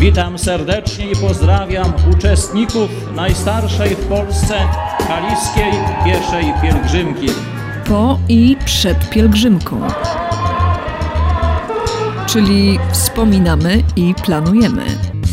Witam serdecznie i pozdrawiam uczestników najstarszej w Polsce kaliskiej pieszej pielgrzymki. Po i przed pielgrzymką. Czyli wspominamy i planujemy.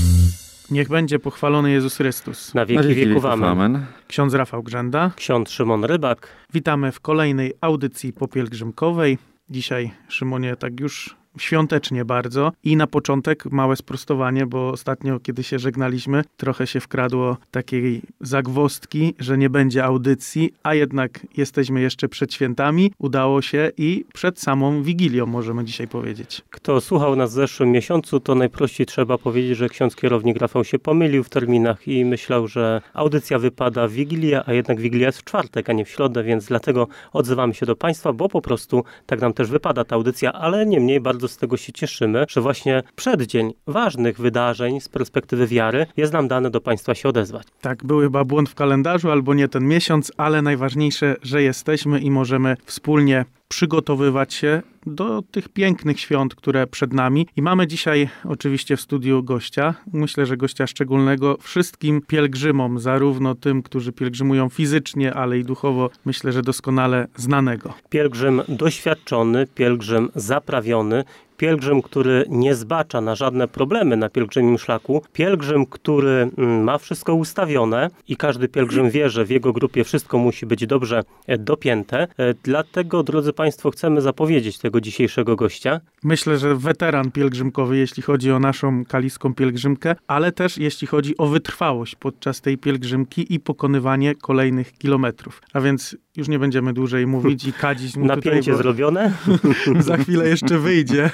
Niech będzie pochwalony Jezus Chrystus. Na wieki wieków amen. Ksiądz Rafał Grzęda. Ksiądz Szymon Rybak. Witamy w kolejnej audycji popielgrzymkowej. Dzisiaj, Szymonie, tak już świątecznie bardzo. I na początek małe sprostowanie, bo ostatnio, kiedy się żegnaliśmy, trochę się wkradło takiej zagwozdki, że nie będzie audycji, a jednak jesteśmy jeszcze przed świętami. Udało się i przed samą Wigilią, możemy dzisiaj powiedzieć. Kto słuchał nas w zeszłym miesiącu, to najprościej trzeba powiedzieć, że ksiądz kierownik Rafał się pomylił w terminach i myślał, że audycja wypada w Wigilię, a jednak Wigilia jest w czwartek, a nie w środę, więc dlatego odzywamy się do Państwa, bo po prostu tak nam też wypada ta audycja, ale niemniej bardzo z tego się cieszymy, że właśnie przeddzień ważnych wydarzeń z perspektywy wiary jest nam dane do Państwa się odezwać. Tak, był chyba błąd w kalendarzu albo nie ten miesiąc, ale najważniejsze, że jesteśmy i możemy wspólnie przygotowywać się do tych pięknych świąt, które przed nami. I mamy dzisiaj oczywiście w studiu gościa. Myślę, że gościa szczególnego wszystkim pielgrzymom, zarówno tym, którzy pielgrzymują fizycznie, ale i duchowo, myślę, że doskonale znanego. Pielgrzym doświadczony, pielgrzym zaprawiony, pielgrzym, który nie zbacza na żadne problemy na pielgrzymim szlaku, pielgrzym, który ma wszystko ustawione i każdy pielgrzym wie, że w jego grupie wszystko musi być dobrze dopięte. Dlatego, drodzy Państwo, chcemy zapowiedzieć tego dzisiejszego gościa. Myślę, że weteran pielgrzymkowy, jeśli chodzi o naszą kaliską pielgrzymkę, ale też jeśli chodzi o wytrwałość podczas tej pielgrzymki i pokonywanie kolejnych kilometrów. A więc już nie będziemy dłużej mówić i kadzić mu napięcie tutaj, zrobione. Za chwilę jeszcze wyjdzie.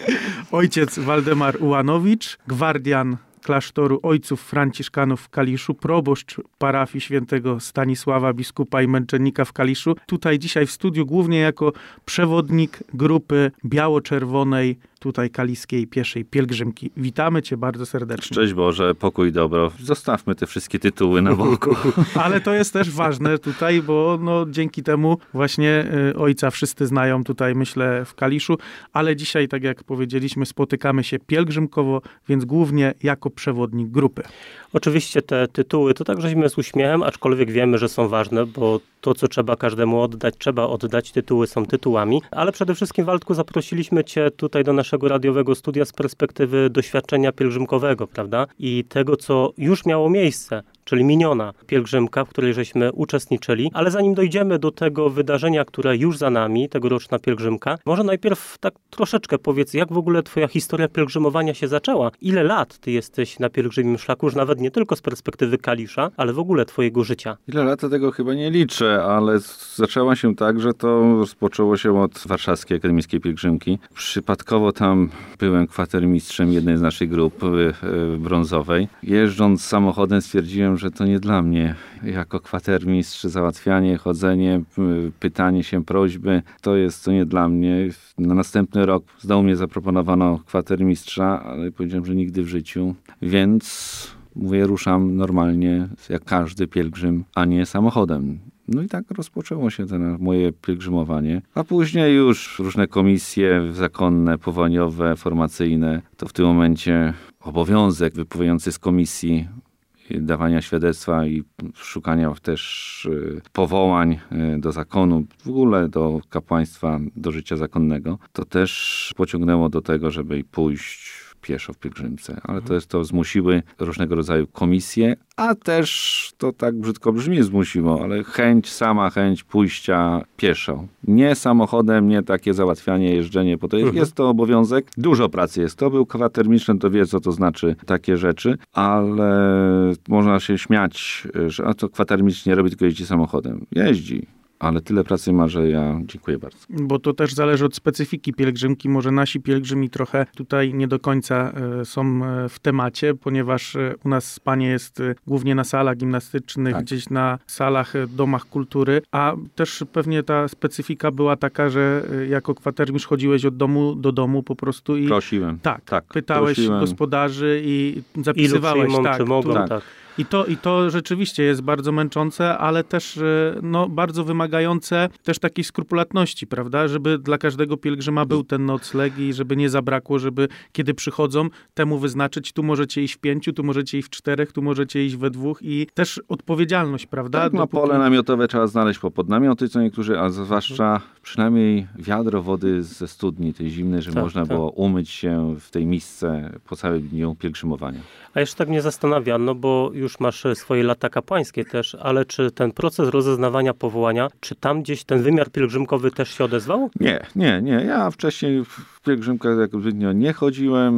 Ojciec Waldemar Ułanowicz, gwardian klasztoru ojców franciszkanów w Kaliszu, proboszcz parafii świętego Stanisława, biskupa i męczennika w Kaliszu. Tutaj dzisiaj w studiu głównie jako przewodnik grupy biało-czerwonej tutaj kaliskiej pieszej pielgrzymki. Witamy Cię bardzo serdecznie. Szczęść Boże, pokój, dobro. Zostawmy te wszystkie tytuły na boku. Ale to jest też ważne tutaj, bo dzięki temu właśnie ojca wszyscy znają tutaj, myślę, w Kaliszu, ale dzisiaj, tak jak powiedzieliśmy, spotykamy się pielgrzymkowo, więc głównie jako przewodnik grupy. Oczywiście te tytuły to tak żeśmy z uśmiechem, aczkolwiek wiemy, że są ważne, bo to, co trzeba każdemu oddać, trzeba oddać. Tytuły są tytułami. Ale przede wszystkim, Waldku, zaprosiliśmy Cię tutaj do naszego radiowego studia z perspektywy doświadczenia pielgrzymkowego, prawda? I tego, co już miało miejsce, czyli miniona pielgrzymka, w której żeśmy uczestniczyli. Ale zanim dojdziemy do tego wydarzenia, które już za nami, tegoroczna pielgrzymka, może najpierw tak troszeczkę powiedz, jak w ogóle Twoja historia pielgrzymowania się zaczęła? Ile lat Ty jesteś na pielgrzymim szlaku, już nawet nie tylko z perspektywy Kalisza, ale w ogóle Twojego życia? Ile lat tego chyba nie liczę, ale zaczęła się tak, że to rozpoczęło się od Warszawskiej Akademickiej Pielgrzymki. Przypadkowo tam byłem kwatermistrzem jednej z naszych grup brązowej. Jeżdżąc samochodem stwierdziłem, że to nie dla mnie. Jako kwatermistrz załatwianie, chodzenie, pytanie się, prośby, to nie dla mnie. Na następny rok znowu mnie zaproponowano kwatermistrza, ale powiedziałem, że nigdy w życiu. Więc mówię, ruszam normalnie, jak każdy pielgrzym, a nie samochodem. No i tak rozpoczęło się to moje pielgrzymowanie. A później już różne komisje zakonne, powołaniowe, formacyjne. To w tym momencie obowiązek wypływający z komisji dawania świadectwa i szukania też powołań do zakonu, w ogóle do kapłaństwa, do życia zakonnego. To też pociągnęło do tego, żeby pójść pieszo w pielgrzymce. Ale to zmusiły różnego rodzaju komisje, a też to tak brzydko brzmi zmusiło, ale sama chęć pójścia pieszo. Nie samochodem, nie takie załatwianie, jeżdżenie, bo to jest to obowiązek. Dużo pracy jest. To był kwatermistrzem, to wie, co to znaczy takie rzeczy, ale można się śmiać, że to kwatermistrz nie robi, tylko jeździ samochodem. Jeździ. Ale tyle pracy ma, że ja dziękuję bardzo. Bo to też zależy od specyfiki pielgrzymki. Może nasi pielgrzymi trochę tutaj nie do końca są w temacie, ponieważ u nas Panie jest głównie na salach gimnastycznych, tak, gdzieś na salach, domach kultury, a też pewnie ta specyfika była taka, że jako kwatermistrz chodziłeś od domu do domu po prostu i prosiłem. Tak. Pytałeś gospodarzy i zapisywałeś. Ilu przyjmą, czy mogą, tak. I to rzeczywiście jest bardzo męczące, ale też bardzo wymagające też takiej skrupulatności, prawda? Żeby dla każdego pielgrzyma był ten nocleg i żeby nie zabrakło, żeby kiedy przychodzą, temu wyznaczyć, tu możecie iść w 5, tu możecie iść w 4, tu możecie iść we 2 i też odpowiedzialność, prawda? Tak, no pole namiotowe trzeba znaleźć pod namioty, co niektórzy, a zwłaszcza przynajmniej wiadro wody ze studni, tej zimnej, żeby można było umyć się w tej misce po całym dniu pielgrzymowania. A jeszcze tak mnie zastanawia, no bo już masz swoje lata kapłańskie też, ale czy ten proces rozeznawania powołania, czy tam gdzieś ten wymiar pielgrzymkowy też się odezwał? Nie. Ja wcześniej w pielgrzymkach jak zbytnio nie chodziłem,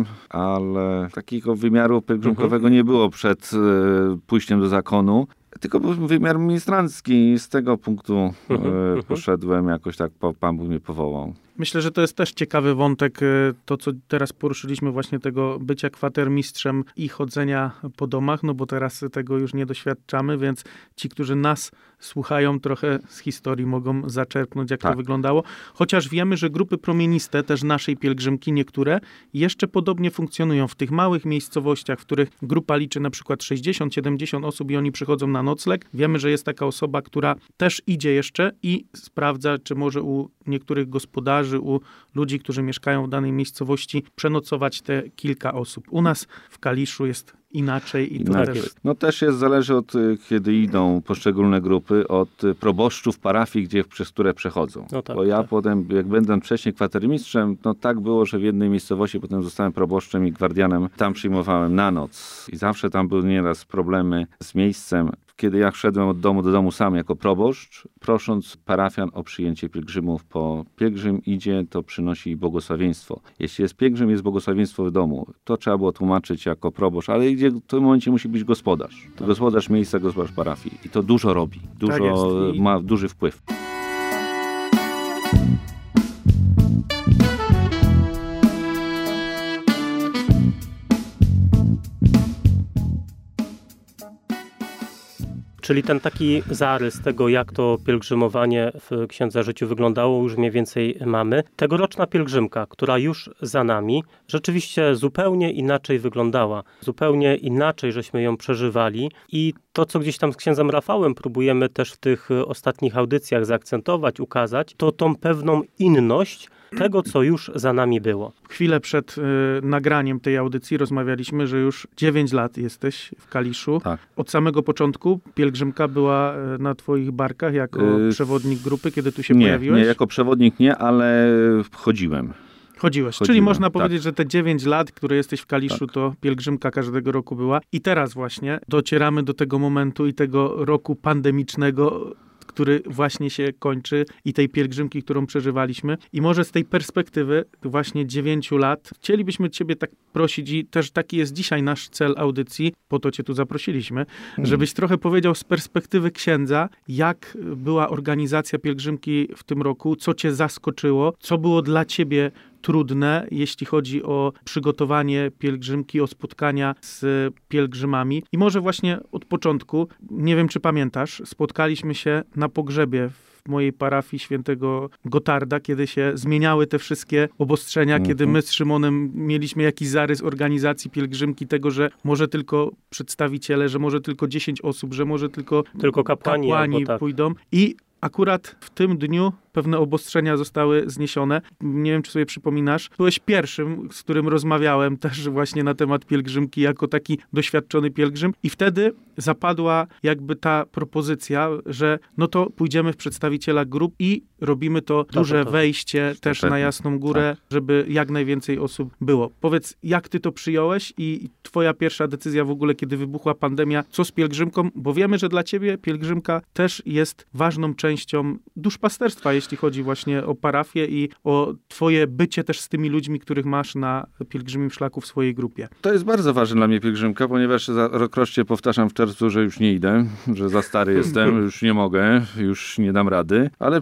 ale takiego wymiaru pielgrzymkowego nie było przed pójściem do zakonu. Tylko był wymiar ministrancki. Z tego punktu poszedłem, jakoś tak Pan Bóg mnie powołał. Myślę, że to jest też ciekawy wątek, to co teraz poruszyliśmy, właśnie tego bycia kwatermistrzem i chodzenia po domach, no bo teraz tego już nie doświadczamy, więc ci, którzy nas słuchają, trochę z historii mogą zaczerpnąć, jak to wyglądało. Chociaż wiemy, że grupy promieniste, też naszej pielgrzymki, niektóre, jeszcze podobnie funkcjonują w tych małych miejscowościach, w których grupa liczy na przykład 60-70 osób i oni przychodzą na nocleg. Wiemy, że jest taka osoba, która też idzie jeszcze i sprawdza, czy może u niektórych gospodarzy, u ludzi, którzy mieszkają w danej miejscowości, przenocować te kilka osób. U nas w Kaliszu jest inaczej i to też... No też zależy od, kiedy idą poszczególne grupy, od proboszczów parafii, przez które przechodzą. No tak, bo ja potem, jak będąc wcześniej kwatermistrzem, no tak było, że w jednej miejscowości potem zostałem proboszczem i gwardianem. Tam przyjmowałem na noc i zawsze tam były nieraz problemy z miejscem. Kiedy ja szedłem od domu do domu sam jako proboszcz, prosząc parafian o przyjęcie pielgrzymów, bo pielgrzym idzie, to przynosi błogosławieństwo. Jeśli jest pielgrzym, jest błogosławieństwo w domu. To trzeba było tłumaczyć jako proboszcz, ale idzie, w tym momencie musi być gospodarz. To gospodarz miejsca, gospodarz parafii. I to dużo robi. Ma duży wpływ. Czyli ten taki zarys tego, jak to pielgrzymowanie w Księdza Życiu wyglądało, już mniej więcej mamy. Tegoroczna pielgrzymka, która już za nami, rzeczywiście zupełnie inaczej wyglądała. Zupełnie inaczej żeśmy ją przeżywali i to, co gdzieś tam z księdzem Rafałem próbujemy też w tych ostatnich audycjach zaakcentować, ukazać, to tą pewną inność tego, co już za nami było. Chwilę przed nagraniem tej audycji rozmawialiśmy, że już 9 lat jesteś w Kaliszu. Tak. Od samego początku pielgrzymka była na twoich barkach jako przewodnik grupy, kiedy tu się pojawiłeś? Nie, jako przewodnik nie, ale chodziłem. Chodziłeś. Czyli można powiedzieć, że te 9 lat, które jesteś w Kaliszu, to pielgrzymka każdego roku była. I teraz właśnie docieramy do tego momentu i tego roku pandemicznego, który właśnie się kończy i tej pielgrzymki, którą przeżywaliśmy. I może z tej perspektywy właśnie 9 lat chcielibyśmy ciebie tak prosić i też taki jest dzisiaj nasz cel audycji, po to cię tu zaprosiliśmy, żebyś trochę powiedział z perspektywy księdza, jak była organizacja pielgrzymki w tym roku, co cię zaskoczyło, co było dla ciebie trudne, jeśli chodzi o przygotowanie pielgrzymki, o spotkania z pielgrzymami. I może właśnie od początku, nie wiem czy pamiętasz, spotkaliśmy się na pogrzebie w mojej parafii świętego Gotarda, kiedy się zmieniały te wszystkie obostrzenia, kiedy my z Szymonem mieliśmy jakiś zarys organizacji pielgrzymki, tego, że może tylko przedstawiciele, że może tylko 10 osób, że może tylko kapłani pójdą. I akurat w tym dniu pewne obostrzenia zostały zniesione. Nie wiem, czy sobie przypominasz. Byłeś pierwszym, z którym rozmawiałem też właśnie na temat pielgrzymki, jako taki doświadczony pielgrzym. I wtedy zapadła jakby ta propozycja, że no to pójdziemy w przedstawiciela grup i robimy to duże wejście też na Jasną Górę, żeby jak najwięcej osób było. Powiedz, jak ty to przyjąłeś i twoja pierwsza decyzja w ogóle, kiedy wybuchła pandemia, co z pielgrzymką? Bo wiemy, że dla ciebie pielgrzymka też jest ważną częścią duszpasterstwa, jeśli chodzi właśnie o parafię i o twoje bycie też z tymi ludźmi, których masz na pielgrzymim szlaku w swojej grupie. To jest bardzo ważne dla mnie pielgrzymka, ponieważ rokrocznie powtarzam w czerwcu, że już nie idę, że za stary jestem, już nie mogę, już nie dam rady, ale przychodzi ten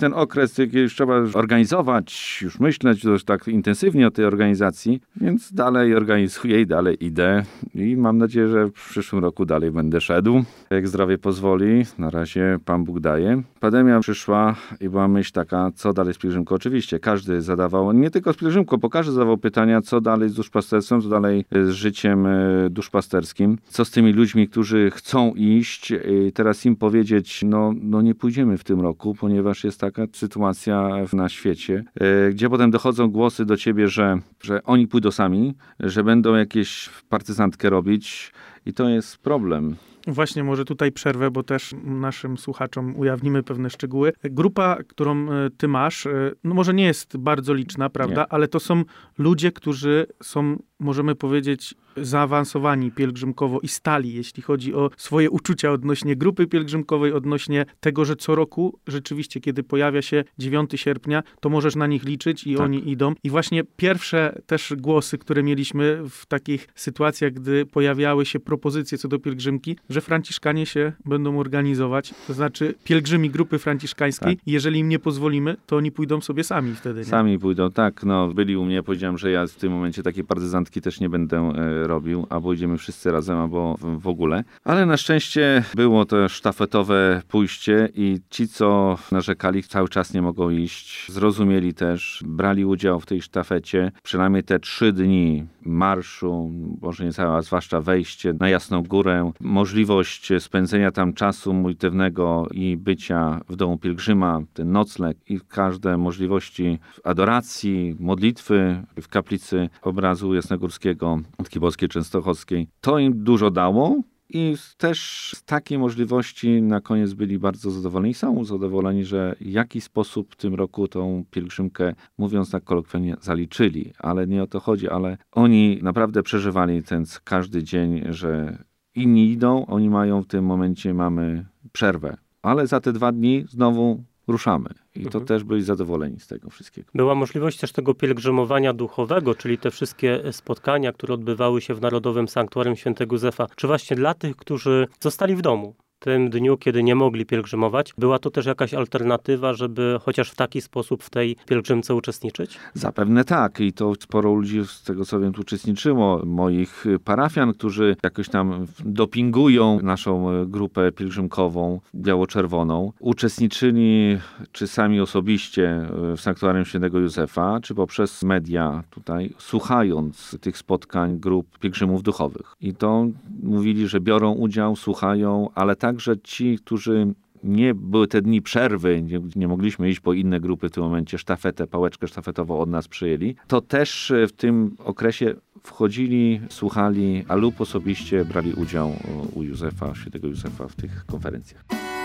ten okres, kiedy już trzeba organizować, już myśleć już tak intensywnie o tej organizacji, więc dalej organizuję i dalej idę i mam nadzieję, że w przyszłym roku dalej będę szedł. Jak zdrowie pozwoli, na razie Pan Bóg daje. Pandemia przyszła i była myśl taka, co dalej z pielgrzymką. Oczywiście każdy zadawał, nie tylko z pielgrzymką, bo każdy zadawał pytania, co dalej z duszpasterstwem, co dalej z życiem duszpasterskim, co z tymi ludźmi, którzy chcą iść. I teraz im powiedzieć, no nie pójdziemy w tym roku, ponieważ jest taka sytuacja na świecie, gdzie potem dochodzą głosy do ciebie, że oni pójdą sami, że będą jakieś partyzantkę robić i to jest problem. Właśnie, może tutaj przerwę, bo też naszym słuchaczom ujawnimy pewne szczegóły. Grupa, którą ty masz, no może nie jest bardzo liczna, prawda? Nie. Ale to są ludzie, którzy są, możemy powiedzieć, zaawansowani pielgrzymkowo i stali, jeśli chodzi o swoje uczucia odnośnie grupy pielgrzymkowej, odnośnie tego, że co roku rzeczywiście, kiedy pojawia się 9 sierpnia, to możesz na nich liczyć i tak. Oni idą. I właśnie pierwsze też głosy, które mieliśmy w takich sytuacjach, gdy pojawiały się propozycje co do pielgrzymki, że franciszkanie się będą organizować, to znaczy pielgrzymi grupy franciszkańskiej, tak. Jeżeli im nie pozwolimy, to oni pójdą sobie sami wtedy. Nie? Sami pójdą, tak. No, byli u mnie, powiedziałem, że ja w tym momencie takiej partyzantki też nie będę robił, albo idziemy wszyscy razem, albo w ogóle. Ale na szczęście było to sztafetowe pójście i ci, co narzekali, cały czas nie mogą iść. Zrozumieli też, brali udział w tej sztafecie. Przynajmniej te 3 dni marszu, może nie cała, zwłaszcza wejście na Jasną Górę, możliwość spędzenia tam czasu modlitewnego i bycia w domu pielgrzyma, ten nocleg i każde możliwości adoracji, modlitwy w kaplicy obrazu Jasnogórskiego, Matki Boskiej Częstochowskiej. To im dużo dało i też z takiej możliwości na koniec byli bardzo zadowoleni. Są zadowoleni, że w jakiś sposób w tym roku tą pielgrzymkę, mówiąc tak kolokwialnie, zaliczyli. Ale nie o to chodzi, ale oni naprawdę przeżywali ten każdy dzień, że inni idą, oni mają w tym momencie, mamy przerwę. Ale za te 2 dni znowu ruszamy. I to też byli zadowoleni z tego wszystkiego. Była możliwość też tego pielgrzymowania duchowego, czyli te wszystkie spotkania, które odbywały się w Narodowym Sanktuarium Świętego Józefa. Czy właśnie dla tych, którzy zostali w domu w tym dniu, kiedy nie mogli pielgrzymować, była to też jakaś alternatywa, żeby chociaż w taki sposób w tej pielgrzymce uczestniczyć? Zapewne tak. I to sporo ludzi, z tego co wiem, tu uczestniczyło. Moich parafian, którzy jakoś tam dopingują naszą grupę pielgrzymkową biało-czerwoną. Uczestniczyli czy sami osobiście w Sanktuarium Świętego Józefa, czy poprzez media tutaj, słuchając tych spotkań grup pielgrzymów duchowych. I to mówili, że biorą udział, słuchają, ale także ci, którzy nie były te dni przerwy, nie mogliśmy iść, bo inne grupy w tym momencie pałeczkę sztafetową od nas przyjęli, to też w tym okresie wchodzili, słuchali, a lub osobiście brali udział u Józefa, świętego Józefa w tych konferencjach.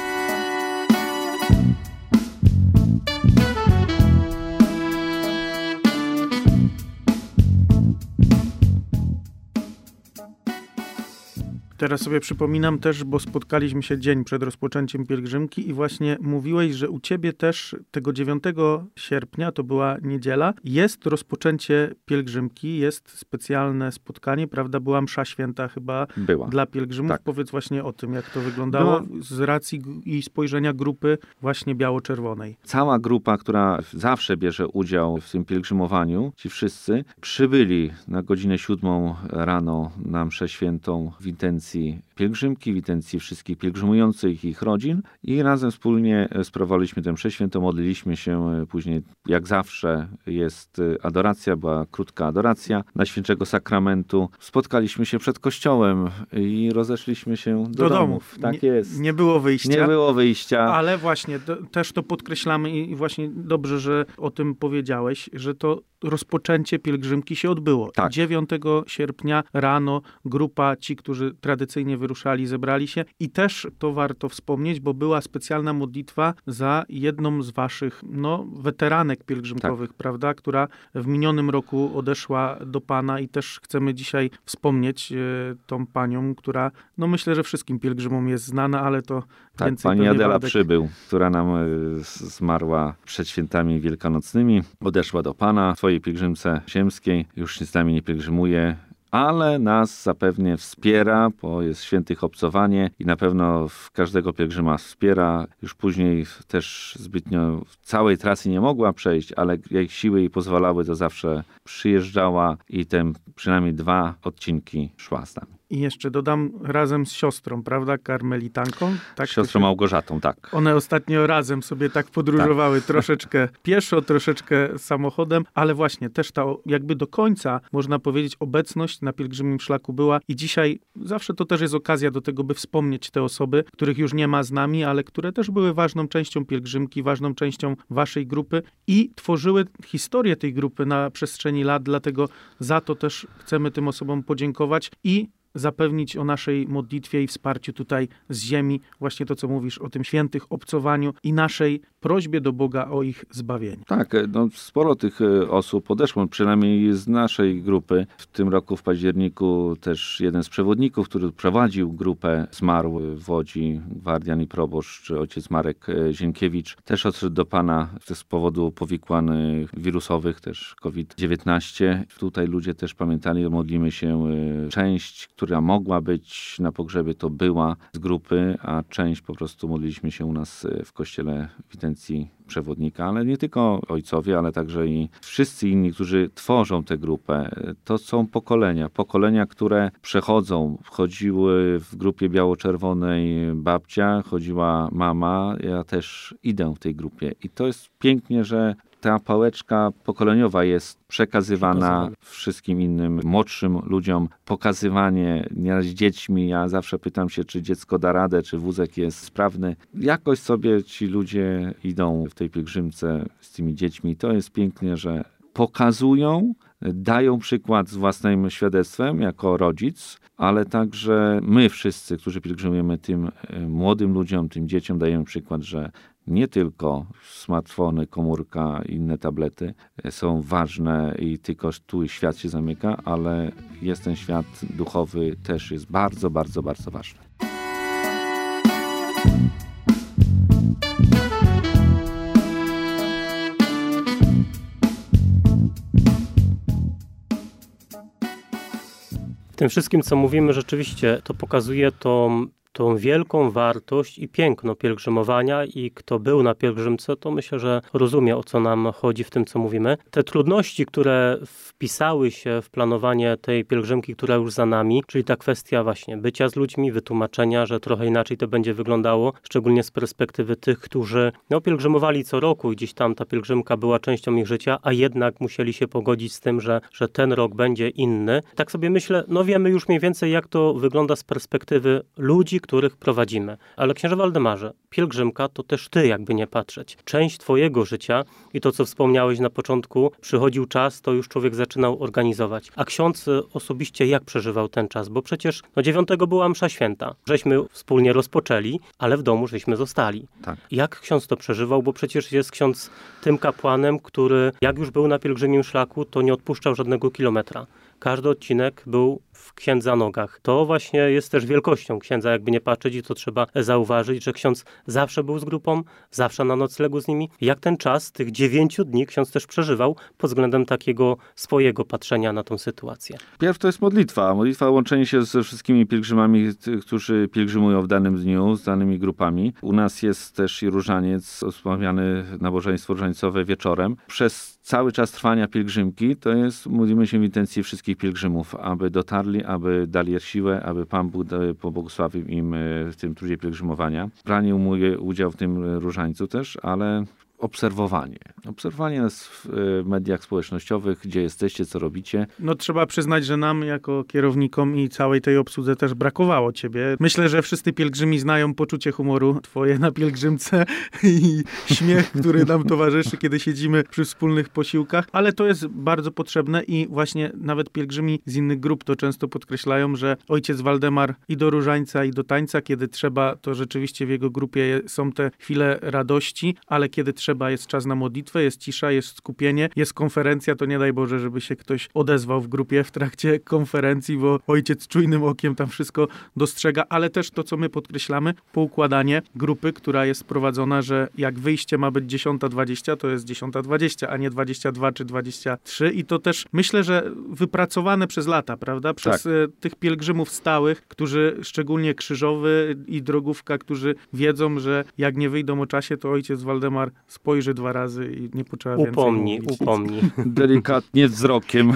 Teraz sobie przypominam też, bo spotkaliśmy się dzień przed rozpoczęciem pielgrzymki i właśnie mówiłeś, że u ciebie też tego 9 sierpnia, to była niedziela, jest rozpoczęcie pielgrzymki, jest specjalne spotkanie, prawda? Była msza święta chyba dla pielgrzymów. Tak. Powiedz właśnie o tym, jak to wyglądało z racji i spojrzenia grupy właśnie biało-czerwonej. Cała grupa, która zawsze bierze udział w tym pielgrzymowaniu, ci wszyscy przybyli na godzinę 7 rano na mszę świętą w intencji pielgrzymki, w intencji wszystkich pielgrzymujących i ich rodzin i razem wspólnie sprawowaliśmy tę mszę świętą, modliliśmy się później, jak zawsze jest adoracja, była krótka adoracja Najświętszego Sakramentu. Spotkaliśmy się przed kościołem i rozeszliśmy się do domów. Tak jest. Nie było wyjścia. Nie było wyjścia. Ale właśnie, też to podkreślamy i właśnie dobrze, że o tym powiedziałeś, że to rozpoczęcie pielgrzymki się odbyło. Tak. 9 sierpnia rano grupa, ci, którzy tradycyjnie wyruszali, zebrali się i też to warto wspomnieć, bo była specjalna modlitwa za jedną z waszych, weteranek pielgrzymkowych, prawda, która w minionym roku odeszła do Pana i też chcemy dzisiaj wspomnieć tą panią, która, myślę, że wszystkim pielgrzymom jest znana, ale to tak, więcej pani Adela Waldek Przybył, która nam zmarła przed świętami wielkanocnymi, odeszła do Pana w swojej pielgrzymce ziemskiej, już z nami nie pielgrzymuje, ale nas zapewne wspiera, bo jest świętych obcowanie i na pewno każdego pielgrzyma wspiera. Już później też zbytnio całej trasy nie mogła przejść, ale jak siły jej pozwalały, to zawsze przyjeżdżała i przynajmniej 2 odcinki szła z nami. I jeszcze dodam, razem z siostrą, prawda, karmelitanką? Tak, Siostrą Małgorzatą, tak. One ostatnio razem sobie tak podróżowały, troszeczkę pieszo, troszeczkę samochodem, ale właśnie też ta jakby do końca, można powiedzieć, obecność na pielgrzymim szlaku była i dzisiaj zawsze to też jest okazja do tego, by wspomnieć te osoby, których już nie ma z nami, ale które też były ważną częścią pielgrzymki, ważną częścią waszej grupy i tworzyły historię tej grupy na przestrzeni lat, dlatego za to też chcemy tym osobom podziękować i zapewnić o naszej modlitwie i wsparciu tutaj z ziemi, właśnie to, co mówisz o tym świętych obcowaniu i naszej prośbie do Boga o ich zbawienie. Tak, sporo tych osób podeszło, przynajmniej z naszej grupy. W tym roku w październiku też jeden z przewodników, który prowadził grupę, zmarł w Łodzi, gwardian i proboszcz, ojciec Marek Zienkiewicz. Też odszedł do Pana z powodu powikłań wirusowych, też COVID-19. Tutaj ludzie też pamiętali, modlimy się. Część, która mogła być na pogrzebie, to była z grupy, a część po prostu modliliśmy się u nas w kościele w intencji przewodnika, ale nie tylko ojcowie, ale także i wszyscy inni, którzy tworzą tę grupę. To są pokolenia, które przechodzą. Chodziły w grupie biało-czerwonej babcia, chodziła mama, ja też idę w tej grupie. I to jest pięknie, że ta pałeczka pokoleniowa jest przekazywana wszystkim innym, młodszym ludziom. Pokazywanie nieraz dziećmi. Ja zawsze pytam się, czy dziecko da radę, czy wózek jest sprawny. Jakoś sobie ci ludzie idą w tej pielgrzymce z tymi dziećmi. To jest pięknie, że pokazują, dają przykład z własnym świadectwem jako rodzic, ale także my wszyscy, którzy pielgrzymujemy tym młodym ludziom, tym dzieciom, dajemy przykład, że nie tylko smartfony, komórka i inne tablety są ważne i tylko tu świat się zamyka, ale jest ten świat duchowy, też jest bardzo, bardzo, bardzo ważny. W tym wszystkim, co mówimy, rzeczywiście to pokazuje tą wielką wartość i piękno pielgrzymowania i kto był na pielgrzymce, to myślę, że rozumie, o co nam chodzi w tym, co mówimy. Te trudności, które wpisały się w planowanie tej pielgrzymki, która już za nami, czyli ta kwestia właśnie bycia z ludźmi, wytłumaczenia, że trochę inaczej to będzie wyglądało, szczególnie z perspektywy tych, którzy pielgrzymowali co roku i gdzieś tam ta pielgrzymka była częścią ich życia, a jednak musieli się pogodzić z tym, że ten rok będzie inny. Tak sobie myślę, wiemy już mniej więcej, jak to wygląda z perspektywy ludzi, których prowadzimy. Ale księże Waldemarze, pielgrzymka to też ty, jakby nie patrzeć. Część twojego życia i to, co wspomniałeś na początku, przychodził czas, to już człowiek zaczynał organizować. A ksiądz osobiście jak przeżywał ten czas? Bo przecież 9 była msza święta. Żeśmy wspólnie rozpoczęli, ale w domu żeśmy zostali. Tak. Jak ksiądz to przeżywał? Bo przecież jest ksiądz tym kapłanem, który jak już był na pielgrzymim szlaku, to nie odpuszczał żadnego kilometra. Każdy odcinek był w księdza nogach. To właśnie jest też wielkością księdza, jakby nie patrzeć i to trzeba zauważyć, że ksiądz zawsze był z grupą, zawsze na noclegu z nimi. Jak ten czas, tych 9 dni ksiądz też przeżywał pod względem takiego swojego patrzenia na tą sytuację? Pierw to jest modlitwa, łączenie się ze wszystkimi pielgrzymami, którzy pielgrzymują w danym dniu, z danymi grupami. U nas jest też i różaniec, wspomniane nabożeństwo różańcowe wieczorem. Przez cały czas trwania pielgrzymki to jest, modlimy się w intencji wszystkich pielgrzymów, aby dotarli, aby dali siłę, aby Pan Bóg pobłogosławił im w tym trudzie pielgrzymowania. Branie udział w tym różańcu też, ale obserwowanie nas w mediach społecznościowych, gdzie jesteście, co robicie. Trzeba przyznać, że nam jako kierownikom i całej tej obsłudze też brakowało ciebie. Myślę, że wszyscy pielgrzymi znają poczucie humoru twoje na pielgrzymce i śmiech, który nam towarzyszy, kiedy siedzimy przy wspólnych posiłkach, ale to jest bardzo potrzebne i właśnie nawet pielgrzymi z innych grup to często podkreślają, że ojciec Waldemar i do różańca, i do tańca, kiedy trzeba, to rzeczywiście w jego grupie są te chwile radości, ale kiedy trzeba trzeba, jest czas na modlitwę, jest cisza, jest skupienie, jest konferencja, to nie daj Boże, żeby się ktoś odezwał w grupie w trakcie konferencji, bo ojciec czujnym okiem tam wszystko dostrzega, ale też to, co my podkreślamy, poukładanie grupy, która jest prowadzona, że jak wyjście ma być 10:20, to jest 10:20, a nie 22 czy 23 i to też myślę, że wypracowane przez lata, prawda? Przez tych pielgrzymów stałych, którzy szczególnie Krzyżowy i Drogówka, którzy wiedzą, że jak nie wyjdą o czasie, to ojciec Waldemar spojrzy 2 razy i nie potrzeba więcej mówić. Upomni. Delikatnie wzrokiem.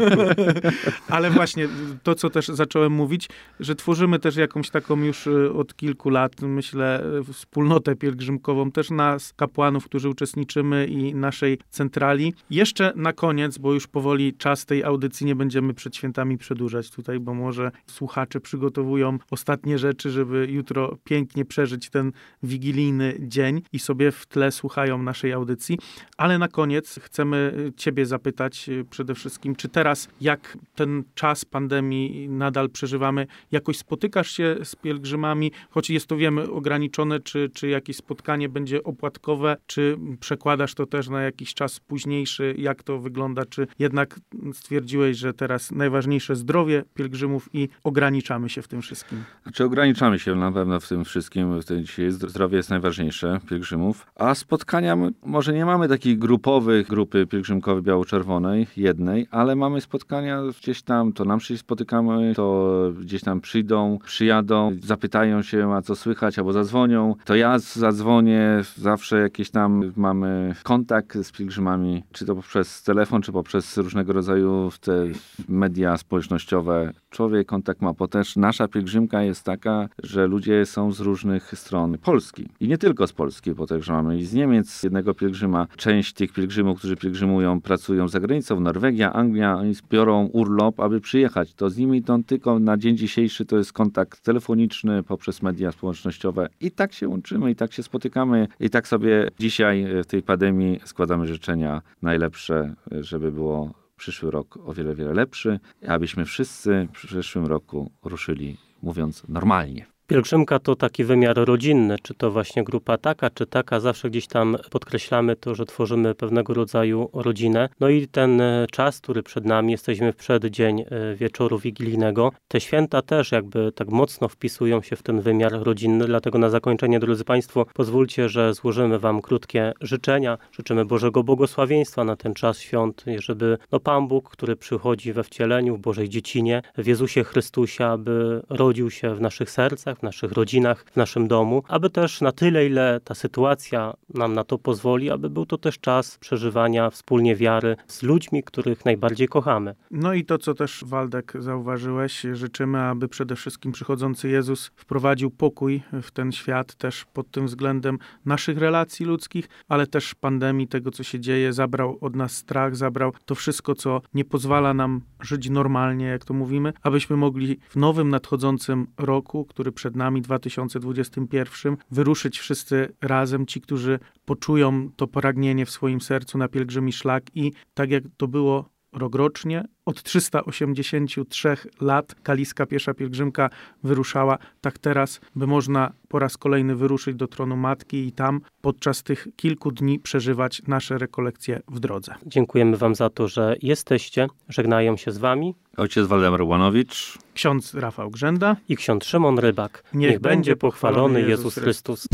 Ale właśnie to, co też zacząłem mówić, że tworzymy też jakąś taką już od kilku lat, myślę, wspólnotę pielgrzymkową, też nas, kapłanów, którzy uczestniczymy i naszej centrali. Jeszcze na koniec, bo już powoli czas tej audycji nie będziemy przed świętami przedłużać tutaj, bo może słuchacze przygotowują ostatnie rzeczy, żeby jutro pięknie przeżyć ten wigilijny dzień i sobie w tle słuchają naszej audycji. Ale na koniec chcemy Ciebie zapytać przede wszystkim, czy teraz, jak ten czas pandemii nadal przeżywamy, jakoś spotykasz się z pielgrzymami, choć jest to, wiemy, ograniczone, czy jakieś spotkanie będzie opłatkowe, czy przekładasz to też na jakiś czas późniejszy, jak to wygląda, czy jednak stwierdziłeś, że teraz najważniejsze zdrowie pielgrzymów i ograniczamy się w tym wszystkim? Znaczy ograniczamy się na pewno w tym wszystkim. Dzisiaj zdrowie jest najważniejsze pielgrzymów. A spotkania, może nie mamy takiej grupy pielgrzymkowej biało-czerwonej, jednej, ale mamy spotkania gdzieś tam, to nam się spotykamy, to gdzieś tam przyjadą, zapytają się, a co słychać, albo zadzwonią. To ja zadzwonię, zawsze jakieś tam mamy kontakt z pielgrzymami, czy to poprzez telefon, czy poprzez różnego rodzaju te media społecznościowe. Człowiek kontakt ma, bo też nasza pielgrzymka jest taka, że ludzie są z różnych stron Polski. I nie tylko z Polski, bo także mamy i z Niemiec jednego pielgrzyma. Część tych pielgrzymów, którzy pielgrzymują, pracują za granicą, Norwegia, Anglia, oni biorą urlop, aby przyjechać. To z nimi to tylko na dzień dzisiejszy to jest kontakt telefoniczny poprzez media społecznościowe. I tak się łączymy, i tak się spotykamy. I tak sobie dzisiaj w tej pandemii składamy życzenia najlepsze, żeby było przyszły rok o wiele, wiele lepszy, abyśmy wszyscy w przyszłym roku ruszyli, mówiąc normalnie. Pielgrzymka to taki wymiar rodzinny, czy to właśnie grupa taka, czy taka, zawsze gdzieś tam podkreślamy to, że tworzymy pewnego rodzaju rodzinę. No i ten czas, który przed nami, jesteśmy w przeddzień wieczoru wigilijnego. Te święta też jakby tak mocno wpisują się w ten wymiar rodzinny, dlatego na zakończenie, drodzy Państwo, pozwólcie, że złożymy Wam krótkie życzenia. Życzymy Bożego błogosławieństwa na ten czas świąt, żeby Pan Bóg, który przychodzi we wcieleniu, w Bożej dziecinie, w Jezusie Chrystusie, aby rodził się w naszych sercach, w naszych rodzinach, w naszym domu, aby też na tyle, ile ta sytuacja nam na to pozwoli, aby był to też czas przeżywania wspólnie wiary z ludźmi, których najbardziej kochamy. No i to, co też, Waldek, zauważyłeś, życzymy, aby przede wszystkim przychodzący Jezus wprowadził pokój w ten świat, też pod tym względem naszych relacji ludzkich, ale też pandemii, tego, co się dzieje, zabrał od nas strach, zabrał to wszystko, co nie pozwala nam żyć normalnie, jak to mówimy, abyśmy mogli w nowym, nadchodzącym roku, który przed nami, 2021, wyruszyć wszyscy razem, ci, którzy poczują to pragnienie w swoim sercu na pielgrzymi szlak i tak jak to było rokrocznie, od 383 lat Kaliska Piesza Pielgrzymka wyruszała, tak teraz, by można po raz kolejny wyruszyć do tronu Matki i tam podczas tych kilku dni przeżywać nasze rekolekcje w drodze. Dziękujemy Wam za to, że jesteście. Żegnają się z Wami Ojciec Waldemar Ułanowicz, ksiądz Rafał Grzęda i ksiądz Szymon Rybak. Niech będzie pochwalony Jezus Chrystus.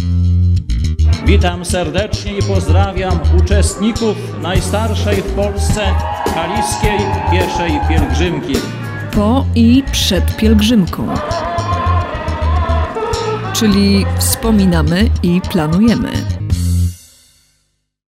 Witam serdecznie i pozdrawiam uczestników najstarszej w Polsce Kaliskiej Pieszej Pielgrzymki. Po i przed pielgrzymką. Czyli wspominamy i planujemy.